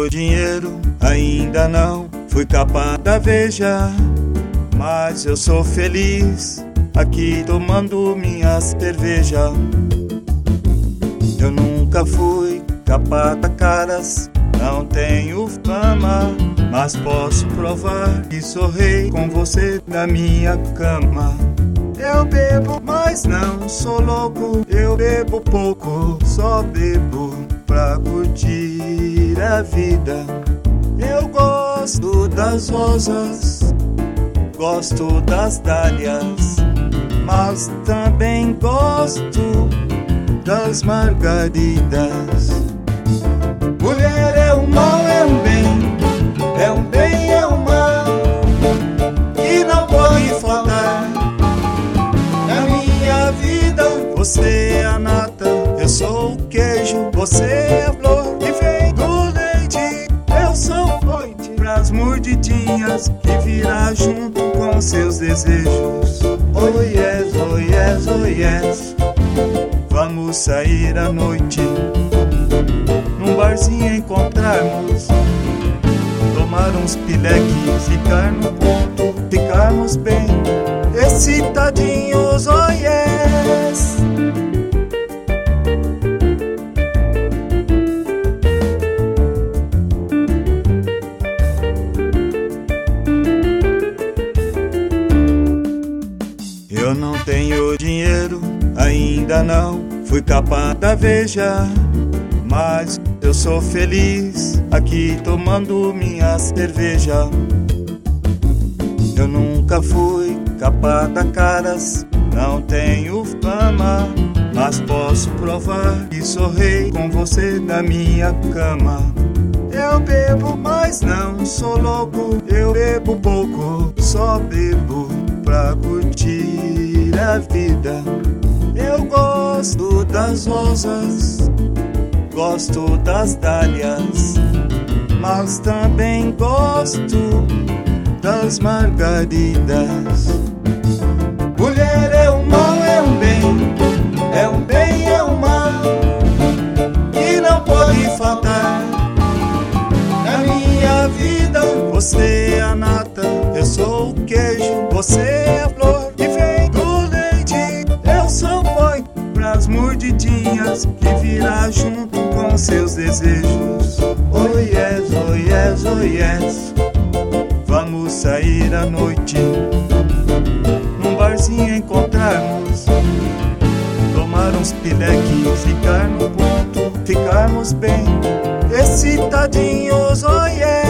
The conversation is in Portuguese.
tenho dinheiro, ainda não fui capa da Veja, mas eu sou feliz aqui tomando minha cerveja. Eu nunca fui capa da Caras, não tenho fama, mas posso provar que sou rei com você na minha cama. Eu bebo, mas não sou louco, eu bebo pouco, só bebo pra curtir a vida. Eu gosto das rosas, gosto das dálias, mas também gosto das margaridas. Mulher é um mal, é um bem, é um bem, é um mal, que não pode faltar na minha vida. Você é a nata, eu sou o queijo, você é a flor que vem do leite. Eu sou o coite pras mordidinhas que virá junto com seus desejos. Oh yes, oh yes, oh yes. Vamos sair à noite, num barzinho encontrarmos, tomar uns pileques, ficar no ponto, ficarmos bem excitadinhos, oh yes. Eu não tenho dinheiro, ainda não fui capa da Veja, mas eu sou feliz aqui tomando minha cerveja. Eu nunca fui capa da Caras, não tenho fama, mas posso provar que sou rei com você na minha cama. Eu bebo, mas não sou louco, eu bebo pouco, só bebo pra curtir a vida. Eu gosto das rosas, gosto das dálias, mas também gosto das margaridas. Mulher é um mal, é um bem, é um bem, é um mal, que não pode faltar na minha vida. Você é a nata, eu sou o queijo, você é a flor que vem do leite. Eu sou o boi pras mordidinhas que virá junto com seus desejos. Oh yes, oh yes, oh yes. Vamos sair à noite, num barzinho encontrarmos, tomar uns pileques, ficar no ponto, ficarmos bem excitadinhos, oh yes.